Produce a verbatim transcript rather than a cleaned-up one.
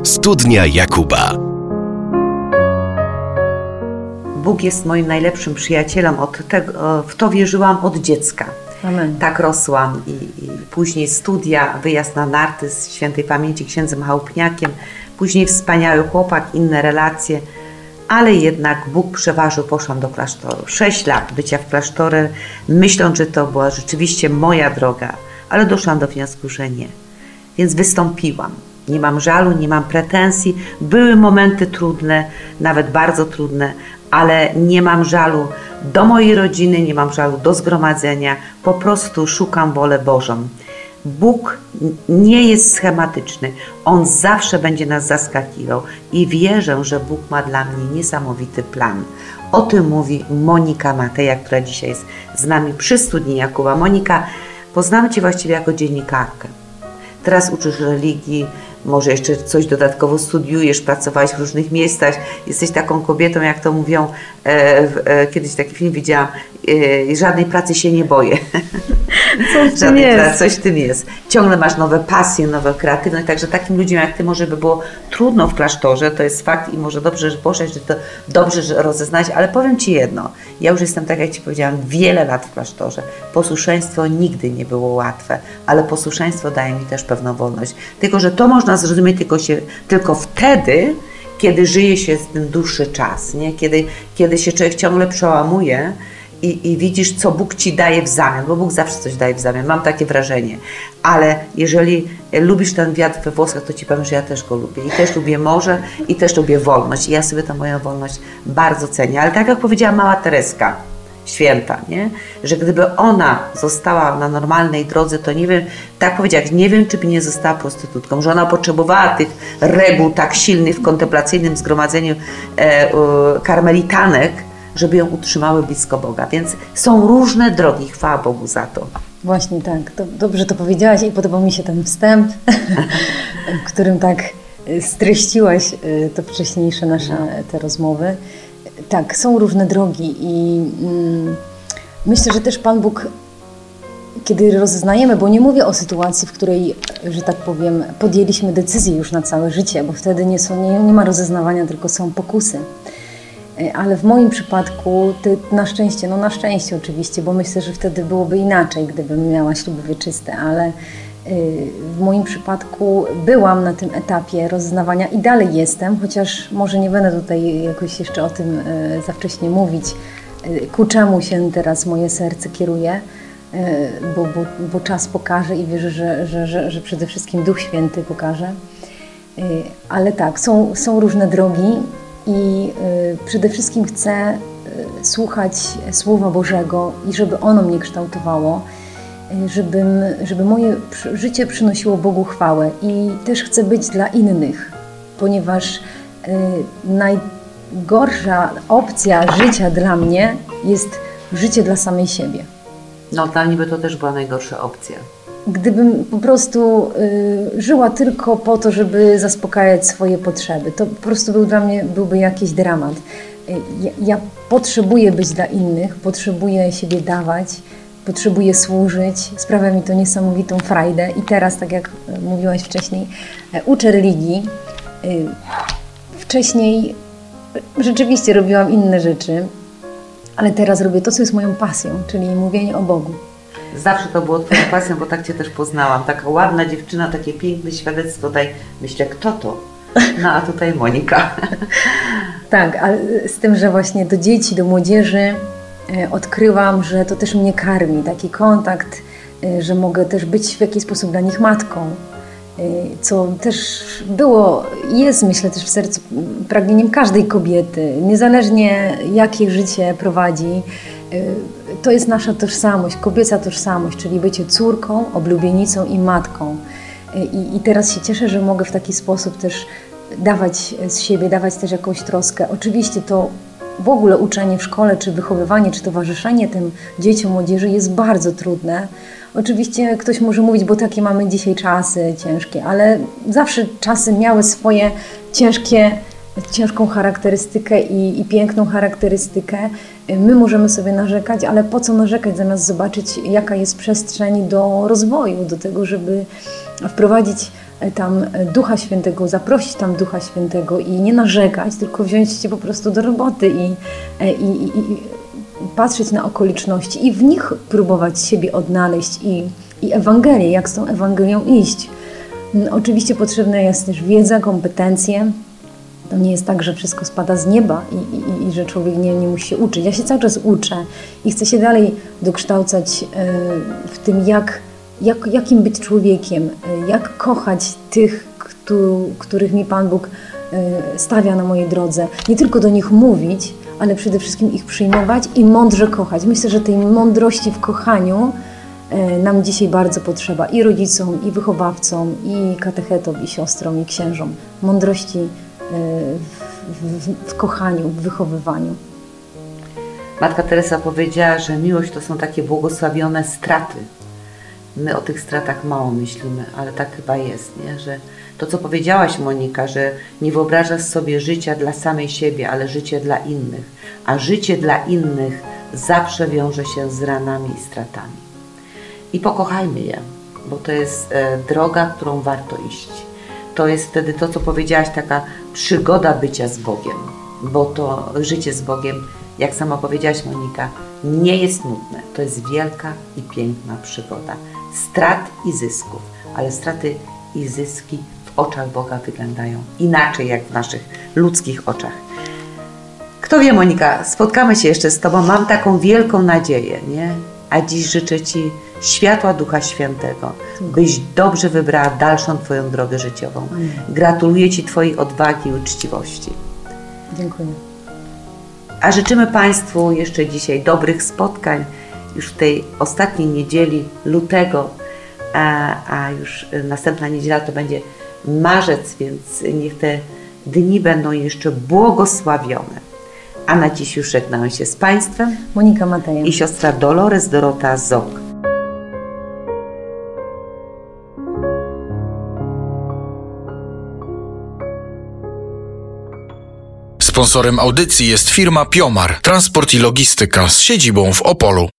Studnia Jakuba. Bóg jest moim najlepszym przyjacielem. Od tego, w to wierzyłam od dziecka. Amen. Tak rosłam i, i później studia, wyjazd na narty z świętej pamięci księdzem Chałupniakiem, później wspaniały chłopak, inne relacje, ale jednak Bóg przeważył, poszłam do klasztoru. Sześć lat bycia w klasztorze, myśląc, że to była rzeczywiście moja droga, ale doszłam do wniosku, że nie. Więc wystąpiłam. Nie mam żalu, nie mam pretensji. Były momenty trudne, nawet bardzo trudne, ale nie mam żalu do mojej rodziny, nie mam żalu do zgromadzenia. Po prostu szukam wolę Bożą. Bóg nie jest schematyczny. On zawsze będzie nas zaskakiwał i wierzę, że Bóg ma dla mnie niesamowity plan. O tym mówi Monika Mateja, która dzisiaj jest z nami przy Studni Jakuba. Monika, poznamy Cię właściwie jako dziennikarkę. Teraz uczysz religii, może jeszcze coś dodatkowo studiujesz, pracowałeś w różnych miejscach, jesteś taką kobietą, jak to mówią, e, e, kiedyś taki film widziałam, e, żadnej pracy się nie boję. Coś w tym jest. Coś w tym jest. Ciągle masz nowe pasje, nowe kreatywność, także takim ludziom jak Ty może by było trudno w klasztorze, to jest fakt i może dobrze, że poszłeś, że to dobrze, że rozeznać, ale powiem Ci jedno, ja już jestem, tak jak Ci powiedziałam, wiele lat w klasztorze. Posłuszeństwo nigdy nie było łatwe, ale posłuszeństwo daje mi też pewną wolność. Tylko, że to można zrozumieć tylko, się, tylko wtedy, kiedy żyje się z tym dłuższy czas, nie? Kiedy, kiedy się człowiek ciągle przełamuje i, i widzisz, co Bóg Ci daje w zamian, bo Bóg zawsze coś daje w zamian, mam takie wrażenie. Ale jeżeli lubisz ten wiatr we włoskach, to Ci powiem, że ja też go lubię. I też lubię morze, i też lubię wolność. I ja sobie tę moją wolność bardzo cenię. Ale tak jak powiedziała mała Tereska, święta, nie? Że gdyby ona została na normalnej drodze, to nie wiem, tak powiedziała, nie wiem, czy by nie została prostytutką, że ona potrzebowała tych reguł tak silnych w kontemplacyjnym zgromadzeniu e, e, karmelitanek, żeby ją utrzymały blisko Boga. Więc są różne drogi, chwała Bogu za to. Właśnie tak, to dobrze to powiedziałaś i podobał mi się ten wstęp, w którym tak streściłaś to wcześniejsze nasze te rozmowy. Tak, są różne drogi i mm, myślę, że też Pan Bóg, kiedy rozeznajemy, bo nie mówię o sytuacji, w której, że tak powiem, podjęliśmy decyzję już na całe życie, bo wtedy nie, są, nie, nie ma rozeznawania, tylko są pokusy. Ale w moim przypadku, ty, na szczęście, no na szczęście oczywiście, bo myślę, że wtedy byłoby inaczej, gdybym miała śluby wieczyste, ale w moim przypadku byłam na tym etapie rozeznawania i dalej jestem, chociaż może nie będę tutaj jakoś jeszcze o tym za wcześnie mówić, ku czemu się teraz moje serce kieruje, bo, bo, bo czas pokaże i wierzę, że, że, że, że przede wszystkim Duch Święty pokaże. Ale tak, są, są różne drogi i przede wszystkim chcę słuchać Słowa Bożego i żeby ono mnie kształtowało, Żebym, żeby moje życie przynosiło Bogu chwałę i też chcę być dla innych, ponieważ y, najgorsza opcja życia dla mnie jest życie dla samej siebie. No dla mnie by to też była najgorsza opcja. Gdybym po prostu y, żyła tylko po to, żeby zaspokajać swoje potrzeby, to po prostu był dla mnie byłby jakiś dramat. Y, ja, ja potrzebuję być dla innych, potrzebuję siebie dawać, potrzebuję służyć, sprawia mi to niesamowitą frajdę i teraz, tak jak mówiłaś wcześniej, uczę religii. Wcześniej rzeczywiście robiłam inne rzeczy, ale teraz robię to, co jest moją pasją, czyli mówienie o Bogu. Zawsze to było Twoją pasją, bo tak Cię też poznałam. Taka ładna dziewczyna, takie piękne świadectwo. Tutaj myślę, kto to? No a tutaj Monika. Tak, ale z tym, że właśnie do dzieci, do młodzieży odkryłam, że to też mnie karmi, taki kontakt, że mogę też być w jakiś sposób dla nich matką, co też było i jest, myślę, też w sercu pragnieniem każdej kobiety, niezależnie jakie życie prowadzi. To jest nasza tożsamość, kobieca tożsamość, czyli bycie córką, oblubienicą i matką. I, i teraz się cieszę, że mogę w taki sposób też dawać z siebie, dawać też jakąś troskę. Oczywiście to w ogóle uczenie w szkole, czy wychowywanie, czy towarzyszenie tym dzieciom, młodzieży jest bardzo trudne. Oczywiście ktoś może mówić, bo takie mamy dzisiaj czasy ciężkie, ale zawsze czasy miały swoje ciężkie, ciężką charakterystykę i, i piękną charakterystykę. My możemy sobie narzekać, ale po co narzekać, zamiast zobaczyć, jaka jest przestrzeń do rozwoju, do tego, żeby wprowadzić tam Ducha Świętego, zaprosić tam Ducha Świętego i nie narzekać, tylko wziąć się po prostu do roboty i, i, i, i patrzeć na okoliczności i w nich próbować siebie odnaleźć i, i Ewangelię, jak z tą Ewangelią iść. Oczywiście potrzebna jest też wiedza, kompetencje. To nie jest tak, że wszystko spada z nieba i, i, i że człowiek nie, nie musi się uczyć. Ja się cały czas uczę i chcę się dalej dokształcać w tym, jak, jak, jakim być człowiekiem, jak kochać tych, których mi Pan Bóg stawia na mojej drodze. Nie tylko do nich mówić, ale przede wszystkim ich przyjmować i mądrze kochać. Myślę, że tej mądrości w kochaniu nam dzisiaj bardzo potrzeba i rodzicom, i wychowawcom, i katechetom, i siostrom, i księżom. Mądrości w, w, w kochaniu, w wychowywaniu. Matka Teresa powiedziała, że miłość to są takie błogosławione straty. My o tych stratach mało myślimy, ale tak chyba jest, nie? Że to, co powiedziałaś, Monika, że nie wyobrażasz sobie życia dla samej siebie, ale życie dla innych. A życie dla innych zawsze wiąże się z ranami i stratami. I pokochajmy je, bo to jest e, droga, którą warto iść. To jest wtedy to, co powiedziałaś, taka przygoda bycia z Bogiem, bo to życie z Bogiem, jak sama powiedziałaś, Monika, nie jest nudne. To jest wielka i piękna przygoda. Strat i zysków, ale straty i zyski w oczach Boga wyglądają inaczej, jak w naszych ludzkich oczach. Kto wie, Monika, spotkamy się jeszcze z Tobą, mam taką wielką nadzieję, nie? A dziś życzę Ci światła Ducha Świętego, byś dobrze wybrała dalszą Twoją drogę życiową. Gratuluję Ci Twojej odwagi i uczciwości. Dziękuję. A życzymy Państwu jeszcze dzisiaj dobrych spotkań, już w tej ostatniej niedzieli lutego, a, a już następna niedziela to będzie marzec, więc niech te dni będą jeszcze błogosławione. A na dziś już żegnam się z Państwem. Monika Mateja I siostra Dolores Dorota Zok. Sponsorem audycji jest firma Piomar, transport i logistyka z siedzibą w Opolu.